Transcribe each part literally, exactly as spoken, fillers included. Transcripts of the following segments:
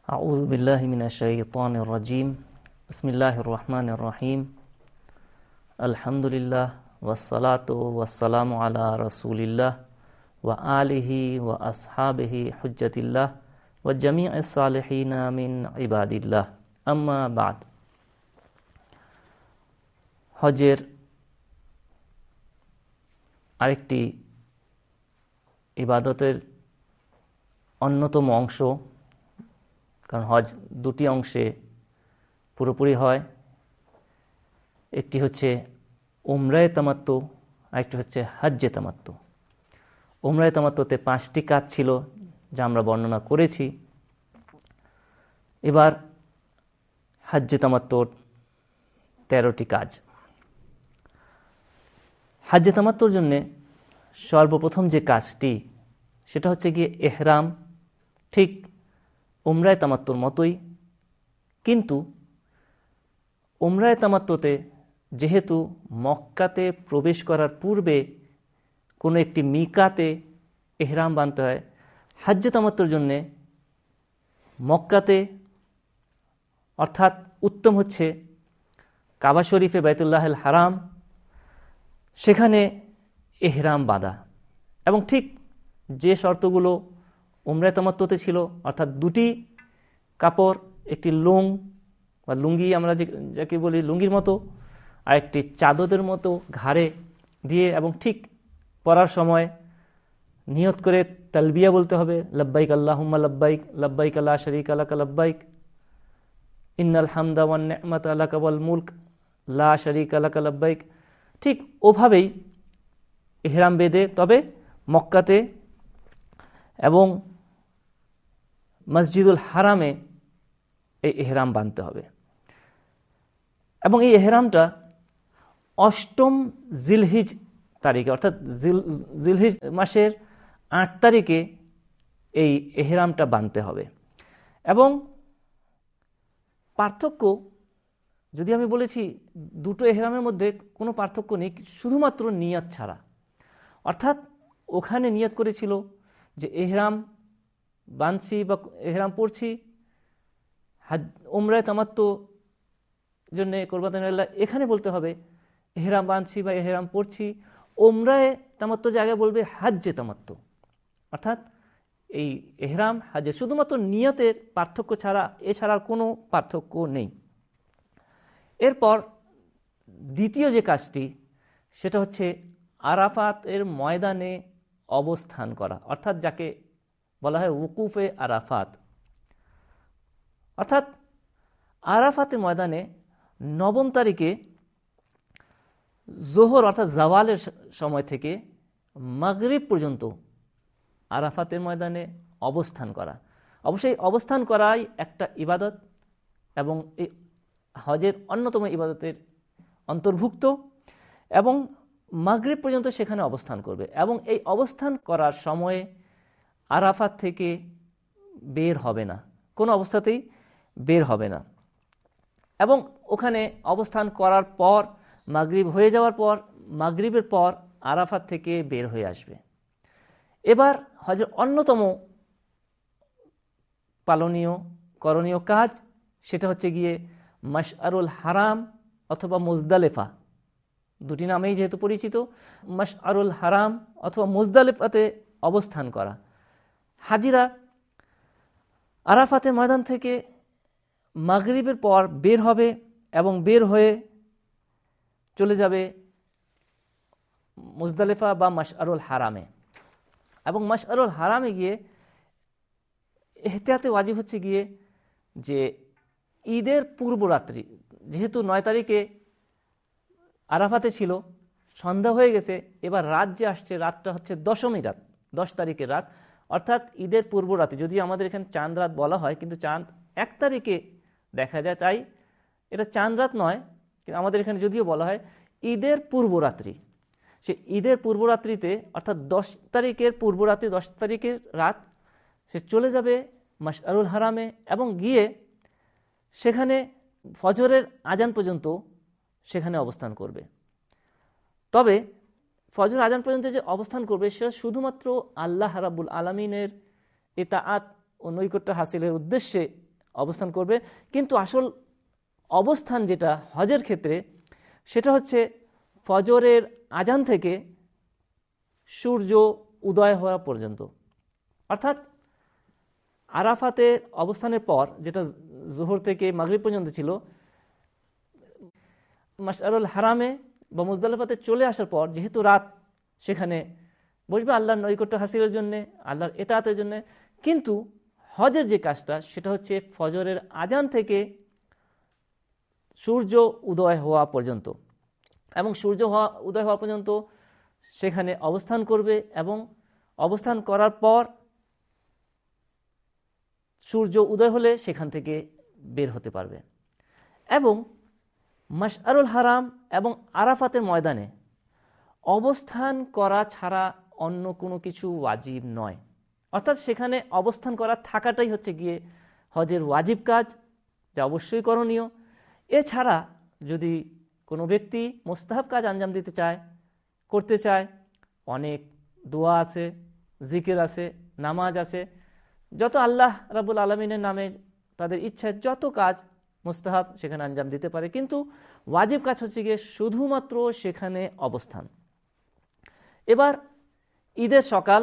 আউযু বিল্লাহি মিনাশ শাইতানির রাজিম। বিসমিল্লাহির রহমানির রহিম। আলহামদুলিল্লাহ ওয়াসসালাতু ওয়াসসালামু আলা রাসূলিল্লাহ ওয়া আলিহি ওয়া আসহাবিহি হুজ্জাতিল্লাহ ওয়া জামিইস সালিহিনা মিন ইবাদিল্লাহ। আম্মা বাদ। হজের আরেকটি ইবাদতের অন্যতম অংশ, কারণ হজ দুটি অংশে পুরোপুরি হয়। একটি হচ্ছে উমরায়ে তামাত্তু, আরেকটি হচ্ছে হজ্জে তামাত্তু। উমরায়ে তামাত্তুতে পাঁচটি কাজ ছিল যা আমরা বর্ণনা করেছি। এবার হজ্জে তামাত্তুর তেরোটি কাজ। হজ্জে তামাত্তুর জন্যে সর্বপ্রথম যে কাজটি, সেটা হচ্ছে গিয়ে এহরাম। ঠিক উমরায়ে তামাত্তুর মতোই, কিন্তু উমরায়ে তামাত্তুতে যেহেতু মক্কাতে প্রবেশ করার পূর্বে কোনো একটি মিকাতে এহরাম বাঁধতে হয়, হজ্জে তামাত্তুর জন্যে মক্কাতে, অর্থাৎ উত্তম হচ্ছে কাবা শরীফে বাইতুল্লাহিল হারাম, সেখানে এহরাম বাঁধা। এবং ঠিক যে শর্তগুলো উমরায়ে তামাত্তুতে ছিল, অর্থাৎ দুটি কাপড়, একটি লুং বা লুঙ্গি, আমরা যাকে বলি লুঙ্গির মতো, আর একটি চাদরের মতো ঘাড়ে দিয়ে, এবং ঠিক পরার সময় নিয়ত করে তালবিয়া বলতে হবে, লব্বাইক আল্লাহুম্মা লব্বাইক, লব্বাইক লা শারীকা লাকা লব্বাইক, ইন্নাল হামদা ওয়ান নি'মাতা লাকা ওয়াল মুলক, লা শারীকা লাকা লব্বাইক। ঠিক ওভাবেই ইহরাম বেঁধে তবে মক্কাতে এবং মসজিদুল হারামে এই এহরাম বাঁধতে হবে। এবং এই এহরামটা অষ্টম জিলহিজ তারিখে, অর্থাৎ জিলহিজ মাসের আট তারিখে এই এহরামটা বাঁধতে হবে। এবং পার্থক্য, যদি আমি বলেছি দুটো এহরামের মধ্যে কোনো পার্থক্য নেই, শুধুমাত্র নিয়ত ছাড়া। অর্থাৎ ওখানে নিয়ত করেছিল যে এহরাম বাঁধছি বা এহরাম পড়ছি, উমরায়ে তামাত্তু জন্য কুরবাতুন লিল্লাহ, এখানে বলতে হবে এহরাম বাঁধছি বা এহরাম পড়ছি। উমরায়ে তামাত্তু জায়গায় বলবে হজ্জে তামাত্তু। অর্থাৎ এই এহরাম হজ্জে শুধুমাত্র নিয়তের পার্থক্য ছাড়া, এছাড়ার কোনো পার্থক্য নেই। এরপর দ্বিতীয় যে কাজটি, সেটা হচ্ছে আরাফাতের ময়দানে অবস্থান করা, অর্থাৎ যাকে বলা হয় উকুফে আরাফাত। অর্থাৎ আরাফাতের ময়দানে নবম তারিখে জোহর অর্থাৎ জাওয়ালের সময় থেকে মাগরিব পর্যন্ত আরাফাতের ময়দানে অবস্থান করা। অবশ্যই অবস্থান করাই একটা ইবাদত এবং এই হজের অন্যতম ইবাদতের অন্তর্ভুক্ত। এবং মাগরিব পর্যন্ত সেখানে অবস্থান করবে, এবং এই অবস্থান করার সময়ে আরাফাত থেকে বের হবে না, কোনো অবস্থাতেই বের হবে না। এবং ওখানে অবস্থান করার পর মাগরিব হয়ে যাওয়ার পর, মাগরিবের পর আরাফাত থেকে বের হয়ে আসবে। এবার হজের অন্যতম পালনীয় করণীয় কাজ, সেটা হচ্ছে গিয়ে মাশআরুল হারাম অথবা মুজদালেফা, দুটি নামেই যেহেতু পরিচিত, মাশআরুল হারাম অথবা মুজদালেফাতে অবস্থান করা। হাজিরা আরাফাতের ময়দান থেকে মাগরিবের পর বের হবে এবং বের হয়ে চলে যাবে মুজদালেফা বা মাশআরুল হারামে। এবং মাশআরুল হারামে গিয়ে এহতিয়াতে ওয়াজিব হচ্ছে গিয়ে যে ঈদের পূর্বরাত্রি, যেহেতু নয় তারিখে আরাফাতে ছিল, সন্ধ্যা হয়ে গেছে, এবার রাত যে আসছে, রাতটা হচ্ছে দশমী রাত, দশ তারিখের রাত, অর্থাৎ ঈদের পূর্বরাত্রি। যদি আমাদের এখানে চাঁদ রাত বলা হয়, কিন্তু চাঁদ এক তারিখে দেখা যায়, তাই এটা চাঁদ রাত নয়, কিন্তু আমাদের এখানে যদিও বলা হয় ঈদের পূর্বরাত্রি। সে ঈদের পূর্বরাত্রিতে, অর্থাৎ দশ তারিখের পূর্বরাত্রি, দশ তারিখের রাত, সে চলে যাবে মাশআরুল হারামে এবং গিয়ে সেখানে ফজরের আজান পর্যন্ত সেখানে অবস্থান করবে। তবে ফজর আজান পর্যন্ত যে অবস্থান করবে, সেটা শুধুমাত্র আল্লাহ রাব্বুল আলামিনের ইতাআত ও নৈকট্য হাসিলের উদ্দেশ্যে অবস্থান করবে। কিন্তু আসল অবস্থান যেটা হজের ক্ষেত্রে সেটা হচ্ছে ফজরের আজান থেকে সূর্য উদয় হওয়া পর্যন্ত, অর্থাৎ আরাফাতের অবস্থানের পর, যেটা জোহর থেকে মাগরিব পর্যন্ত ছিল, মাশআরুল হারামে বা মুজদালিফাতে চলে আসার পর যেহেতু রাত, সেখানে বসবে আল্লাহর নৈকট্য হাসিলের জন্য, আল্লাহর ইতাআতের জন্য। কিন্তু হজের যে কাজটা সেটা হচ্ছে ফজরের আজান থেকে সূর্য উদয় হওয়া পর্যন্ত, এবং সূর্য হওয়া উদয় হওয়া পর্যন্ত সেখানে অবস্থান করবে, এবং অবস্থান করার পর সূর্য উদয় হলে সেখান থেকে বের হতে পারবে। এবং মাশআরুল হারাম এবং আরাফাতের ময়দানে অবস্থান করা ছাড়া অন্য কোনো কিছু ওয়াজিব নয়, অর্থাৎ সেখানে অবস্থান করা থাকাটাই হচ্ছে গিয়ে হজের ওয়াজিব কাজ, যা অবশ্যই করণীয়। এছাড়া যদি কোনো ব্যক্তি মুস্তাহাব কাজ আঞ্জাম দিতে চায়, করতে চায়, অনেক দোয়া আছে, জিকির আছে, নামাজ আছে, যত আল্লাহ রাব্বুল আলামিনের নামে তাদের ইচ্ছায় যত কাজ মুস্তাহাব সেখানে আঞ্জাম দিতে পারে। কিন্তু ওয়াজিব কাজ হচ্ছে গিয়ে শুধুমাত্র সেখানে অবস্থান। এবার ঈদের সকাল,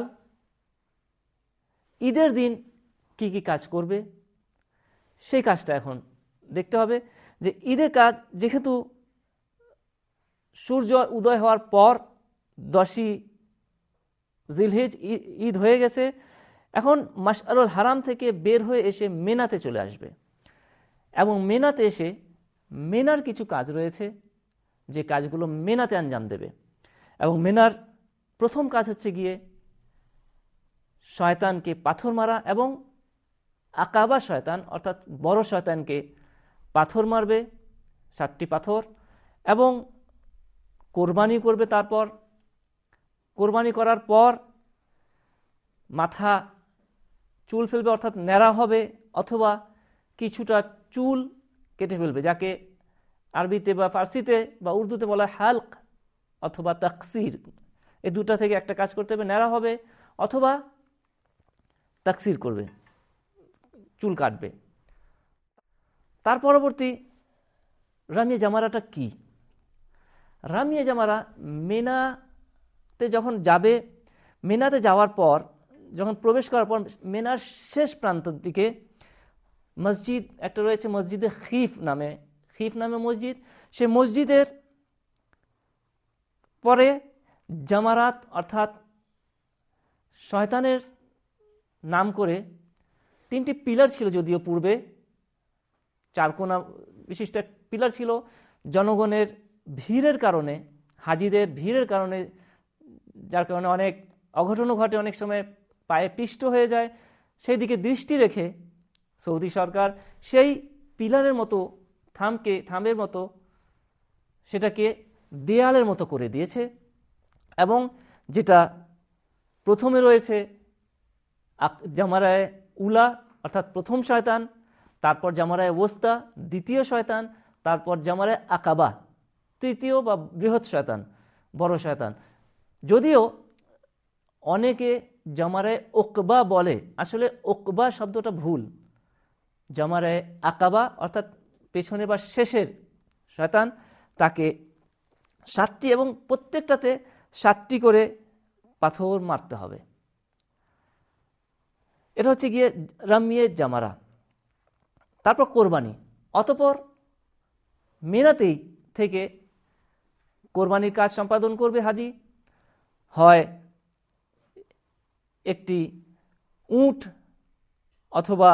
ঈদের দিন কি কি কাজ করবে সেই কাজটা এখন দেখতে হবে। যে ঈদের কাজ যেহেতু সূর্য উদয় হওয়ার পর দশই জিলহিজ ঈদ হয়ে গেছে, এখন মাশআরুল হারাম থেকে বের হয়ে এসে মিনাতে চলে আসবে, এবং মিনাতে এসে মিনার কিছু কাজ রয়েছে যে কাজগুলো মিনাতে আঞ্জাম দেবে। এবং মিনার প্রথম কাজ হচ্ছে গিয়ে শয়তানকে পাথর মারা, এবং আকাবা শয়তান অর্থাৎ বড় শয়তানকে পাথর মারবে, সাতটি পাথর, এবং কোরবানি করবে। তারপর কোরবানি করার পর মাথা চুল ফেলবে, অর্থাৎ ন্যাড়া হবে, অথবা কিছুটা চুল কেটে ফেলবে, যাকে আরবিতে বা ফার্সিতে বা উর্দুতে বলা হয় হালক অথবা তাকসির। এই দুটা থেকে একটা কাজ করতে হবে, ন্যাড়া হবে অথবা তাকসির করবে, চুল কাটবে। তার পরবর্তী রামিয়ে জামারাটা কি? রামিয়ে জামারা মিনাতে যখন যাবে, মিনাতে যাওয়ার পর যখন প্রবেশ করার পর মিনার শেষ প্রান্তের দিকে মসজিদ একটা রয়েছে, মসজিদে খিফ নামে, খিফ নামে মসজিদ। সে মসজিদের পরে জামারাত অর্থাৎ শয়তানের নাম করে তিনটি পিলার ছিল, যদিও পূর্বে চারকোনা বিশিষ্ট পিলার ছিল। জনগণের ভিড়ের কারণে, হাজিদের ভিড়ের কারণে, যার কারণে অনেক অঘটনও ঘটে, অনেক সময় পায়ে পিষ্ট হয়ে যায়, সেই দিকে দৃষ্টি রেখে সৌদি সরকার সেই পিলারের মতো থামকে থামের মতো সেটাকে দেয়ালের মতো করে দিয়েছে। এবং যেটা প্রথমে রয়েছে জামারায়ে উলা অর্থাৎ প্রথম শয়তান, তারপর জামারায়ে ওস্তা দ্বিতীয় শয়তান, তারপর জামারায়ে আকাবা তৃতীয় বা বৃহৎ শয়তান, বড় শয়তান। যদিও অনেকে জামারায়ে ওকবা বলে, আসলে ওকবা শব্দটা ভুল। জামারায়ে আকাবা অর্থাৎ পেছনে বা শেষের শয়তান, তাকে সাতটি এবং প্রত্যেকটাতে সাতটি করে পাথর মারতে হবে। এটা হচ্ছে গিয়ে রামিয়ে জামারা। তারপর কোরবানি, অতঃপর মিনাতেই থেকে কোরবানির কাজ সম্পাদন করবে হাজি। হয় একটি উট অথবা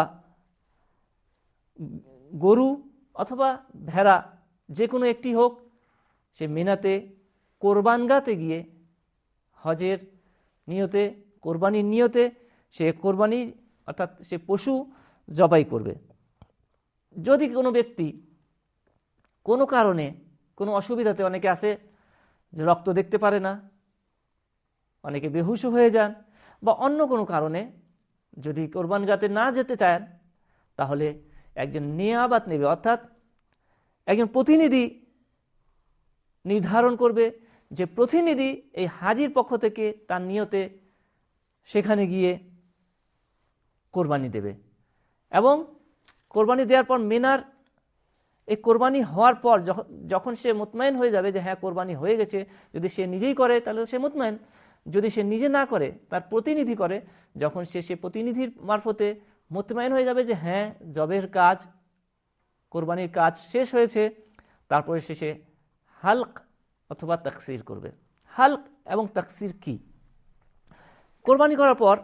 গরু অথবা ভেড়া, যে কোনো একটি হোক, সে মিনাতে কোরবানগাতে গিয়ে হজের নিয়তে, কোরবানির নিয়তে সে কোরবানি অর্থাৎ সে পশু জবাই করবে। যদি কোনো ব্যক্তি কোনো কারণে, কোনো অসুবিধাতে, অনেকে আছে যে রক্ত দেখতে পারে না, অনেকে বেহুশ হয়ে যান, বা অন্য কোনো কারণে যদি কোরবানগাতে না যেতে চান, তাহলে একজন নিয়াবাত নেবে, অর্থাৎ একজন প্রতিনিধি নির্ধারণ করবে, যে প্রতিনিধি এই হাজির পক্ষ থেকে তার নিয়তে সেখানে গিয়ে কোরবানি দেবে। এবং কোরবানি দেওয়ার পর মিনার এই কোরবানি হওয়ার পর যখন সে মুতমাইন হয়ে যাবে যে হ্যাঁ কোরবানি হয়ে গেছে, যদি সে নিজেই করে তাহলে সে মুতমাইন, যদি সে নিজে না করে তার প্রতিনিধি করে, যখন সে সে প্রতিনিধির মারফতে মুতমাইন হয়ে যাবে যে হ্যাঁ জবের কাজ, কোরবানির কাজ শেষ হয়েছে, তারপরে শেষে হালক অথবা তাকসির করবে। হালক এবং তাকসির কি? কোরবানি করার পর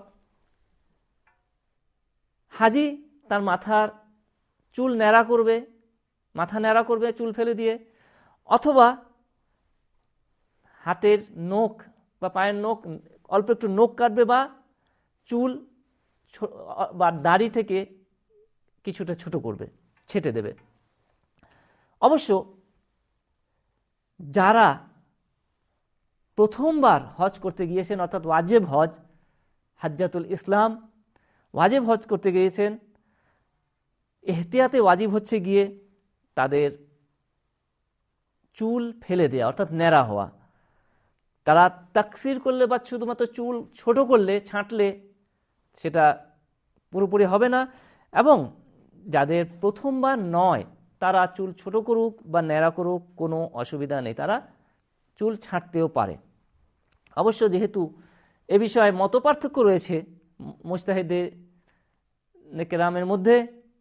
হাজি তার মাথার চুল ন্যাড়া করবে, মাথা ন্যাড়া করবে চুল ফেলে দিয়ে, অথবা হাতের নখ বা পায়ের নখ অল্প একটু নখ কাটবে, বা চুল বা দাড়ি থেকে কিছুটা ছোট করবে, ছেটে দেবে। অবশ্য যারা প্রথমবার হজ করতে গিয়েছেন, অর্থাৎ ওয়াজিব হজ, হাজ্জাতুল ইসলাম, ওয়াজিব হজ করতে গিয়েছেন, এহতিয়াতে ওয়াজিব হচ্ছে গিয়ে তাদের চুল ফেলে দেয়া, অর্থাৎ ন্যাড়া হওয়া। তারা তাকসির করলে বা শুধুমাত্র চুল ছোট করলে, ছাঁটলে সেটা পুরোপুরি হবে না। এবং যাদের প্রথমবার নয় তারা চুল ছোট করুক বা ন্যাড়া করুক কোনো অসুবিধা নেই, তারা চুল ছাঁটতেও পারে। অবশ্য যেহেতু এ বিষয়ে মতপার্থক্য রয়েছে মুজতাহিদে কেরামের মধ্যে,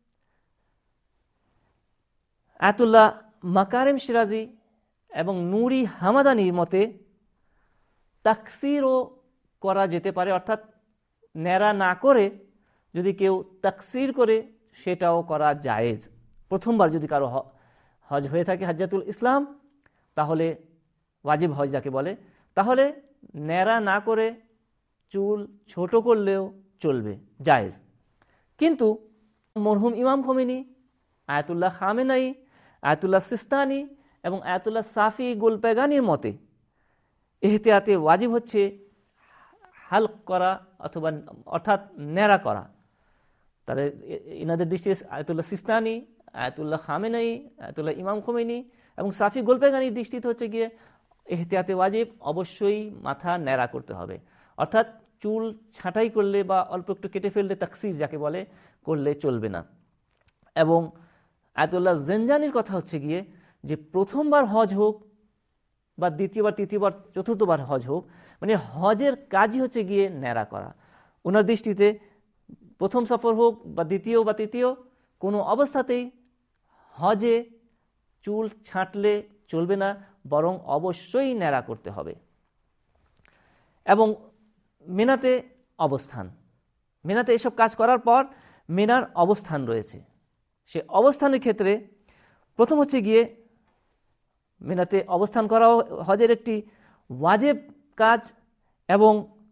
আয়াতুল্লাহ মাকারিম সিরাজি এবং নুরি হামাদানির মতে তাকসিরও করা যেতে পারে, অর্থাৎ ন্যাড়া না করে যদি কেউ তাকসির করে সেটাও করা জায়েজ। প্রথমবার যদি কারো হজ হয়ে থাকে হাজ্জাতুল ইসলাম, তাহলে ওয়াজিব হজ যাকে বলে, তাহলে ন্যাড়া না করে চুল ছোট করলেও চলবে, জায়েজ। কিন্তু মরহুম ইমাম খোমেনি, আয়াতুল্লাহ খামেনাই, আয়াতুল্লাহ সিস্তানি এবং আয়াতুল্লাহ সাফি গোলপেগানির মতে এহতিয়াতে ওয়াজিব হচ্ছে হালক করা অথবা অর্থাৎ ন্যাড়া করা। তাদের ইনাদের দৃষ্টিতে আয়াতুল্লাহ সিস্তানি, আয়াতুল্লাহ খামেনাই, আয়াতুল্লাহ ইমাম খোমেনি এবং সাফি গোলপেগানির দৃষ্টিতে হচ্ছে গিয়ে এহতিয়াতে ওয়াজিব অবশ্যই মাথা ন্যাড়া করতে হবে, অর্থাৎ চুল ছাঁটাই করলে বা অল্প একটু কেটে ফেললে তাকসির যাকে বলে করলে চলবে না। এবং আয়াতুল্লাহ জেনজানির কথা হচ্ছে গিয়ে যে প্রথমবার হজ হোক বা দ্বিতীয়বার, তৃতীয়বার, চতুর্থবার হজ হোক, মানে হজের কাজই হচ্ছে গিয়ে ন্যাড়া করা। ওনার দৃষ্টিতে প্রথম সফর হোক বা দ্বিতীয় বা তৃতীয়, কোনো অবস্থাতেই হজে চুল ছাঁটলে চলবে না, বরং অবশ্যই ন্যাড়া করতে হবে। এবং মিনাতে অবস্থান, মিনাতে এসব কাজ করার পর মিনার অবস্থান রয়েছে। সে অবস্থানের ক্ষেত্রে প্রথম হচ্ছে গিয়ে মিনাতে অবস্থান করাও হজের একটি ওয়াজিব কাজ, এবং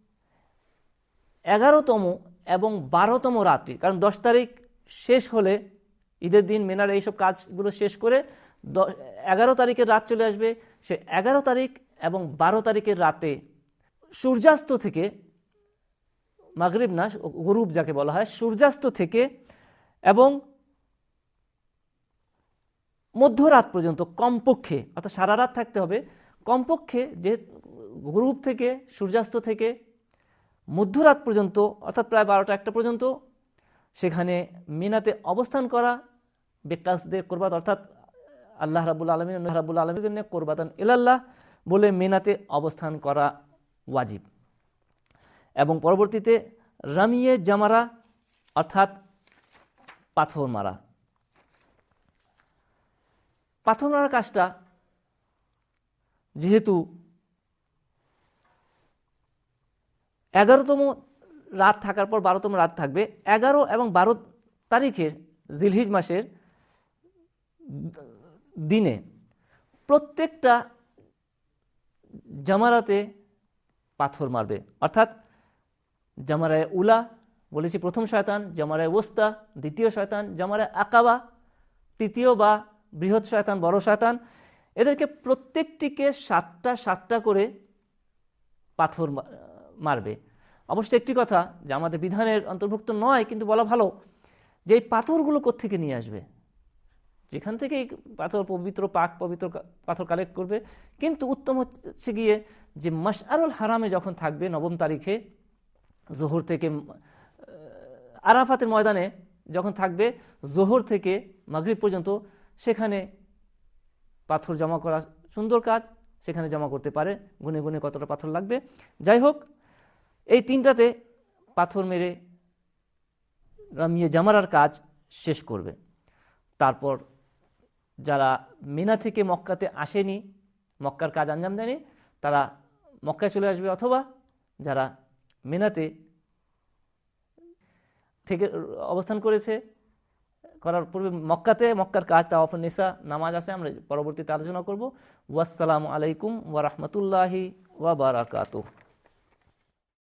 এগারোতম এবং বারোতম রাত্রি, কারণ দশ তারিখ শেষ হলে ঈদের দিন মিনার এইসব কাজগুলো শেষ করে এগারো তারিখের রাত চলে আসবে। সে এগারো তারিখ এবং বারো তারিখের রাতে সূর্যাস্ত থেকে, মাগরিব না, গরুব যাকে বলা হয়, সূর্যাস্ত থেকে এবং মধ্যরাত পর্যন্ত কমপক্ষে, অর্থাৎ সারা রাত থাকতে হবে, কমপক্ষে যে গরুব থেকে সূর্যাস্ত থেকে মধ্যরাত পর্যন্ত, অর্থাৎ প্রায় বারোটা একটা পর্যন্ত সেখানে মিনাতে অবস্থান করা বেকাসদের কোরবাত, অর্থাৎ আল্লাহ রাব্বুল আলামিন রাব্বুল আলামিনের জন্য কোরবাতান ইলাল্লাহ বলে মিনাতে অবস্থান করা ওয়াজিব। এবং পরবর্তীতে রামিয়ে জামারা, অর্থাৎ পাথর মারা। পাথর মারার কাজটা যেহেতু এগারোতম রাত থাকার পর বারোতম রাত থাকবে, এগারো এবং বারো তারিখের জিলহিজ মাসের দিনে প্রত্যেকটা জামারাতে পাথর মারবে, অর্থাৎ জামারায় উলা বলেছি প্রথম শয়তান, জামারায় ওস্তা দ্বিতীয় শয়তান, জামারায় আকাবা তৃতীয় বা বৃহৎ শয়তান, বড় শয়তান, এদেরকে প্রত্যেকটিকে সাতটা সাতটা করে পাথর মারবে। অবশ্য একটি কথা যে আমাদের বিধানের অন্তর্ভুক্ত নয়, কিন্তু বলা ভালো যে এই পাথরগুলো কোত্থেকে নিয়ে আসবে, যেখান থেকে এই পাথর পবিত্র পাক পবিত্র পাথর কালেক্ট করবে। কিন্তু উত্তম হচ্ছে গিয়ে যে মাশআরুল হারামে যখন থাকবে নবম তারিখে জোহর থেকে আরাফাতের ময়দানে যখন থাকবে জোহর থেকে মাগরিব পর্যন্ত, সেখানে পাথর জমা করা সুন্দর কাজ, সেখানে জমা করতে পারে, গুনে গুনে কতটা পাথর লাগবে। যাই হোক, এই তিনটাতে পাথর মেরে রামিয়ে জামারার কাজ শেষ করবে। তারপর যারা মিনা থেকে মক্কাতে আসেনি, মক্কার কাজ আঞ্জাম দেয়নি, তারা মক্কায় চলে আসবে, অথবা যারা মিনাতে থেকে অবস্থান করেছে করার পূর্বে মক্কাতে, মক্কার কাজ তাওয়াফুন নিসা নামাজ আছে, আমরা পরবর্তীতে আলোচনা করব। ওয়াসসালামু আলাইকুম ওয়া রাহমাতুল্লাহি ওয়া বারাকাতুহু।